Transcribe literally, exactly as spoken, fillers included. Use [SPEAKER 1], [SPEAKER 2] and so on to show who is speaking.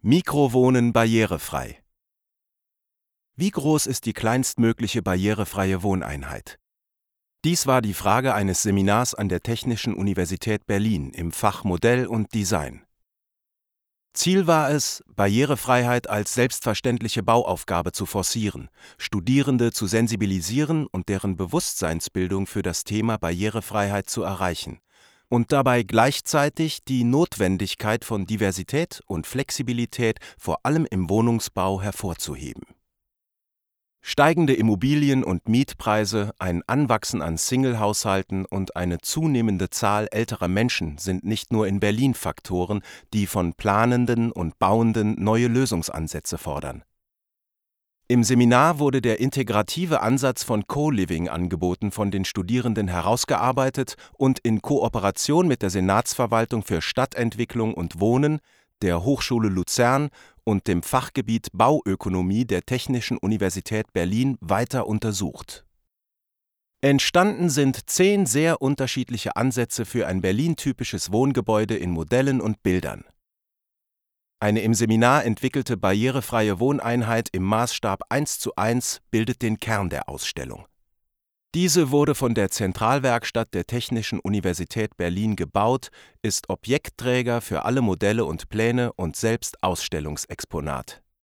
[SPEAKER 1] Mikrowohnen barrierefrei. Wie groß ist die kleinstmögliche barrierefreie Wohneinheit? Dies war die Frage eines Seminars an der Technischen Universität Berlin im Fach Modell und Design. Ziel war es, Barrierefreiheit als selbstverständliche Bauaufgabe zu forcieren, Studierende zu sensibilisieren und deren Bewusstseinsbildung für das Thema Barrierefreiheit zu erreichen und dabei gleichzeitig die Notwendigkeit von Diversität und Flexibilität vor allem im Wohnungsbau hervorzuheben. Steigende Immobilien- und Mietpreise, ein Anwachsen an Single-Haushalten und eine zunehmende Zahl älterer Menschen sind nicht nur in Berlin Faktoren, die von Planenden und Bauenden neue Lösungsansätze fordern. Im Seminar wurde der integrative Ansatz von Co-Living-Angeboten von den Studierenden herausgearbeitet und in Kooperation mit der Senatsverwaltung für Stadtentwicklung und Wohnen, der Hochschule Luzern und dem Fachgebiet Bauökonomie der Technischen Universität Berlin weiter untersucht. Entstanden sind zehn sehr unterschiedliche Ansätze für ein Berlin-typisches Wohngebäude in Modellen und Bildern. Eine im Seminar entwickelte barrierefreie Wohneinheit im Maßstab eins zu eins bildet den Kern der Ausstellung. Diese wurde von der Zentralwerkstatt der Technischen Universität Berlin gebaut, ist Objektträger für alle Modelle und Pläne und selbst Ausstellungsexponat.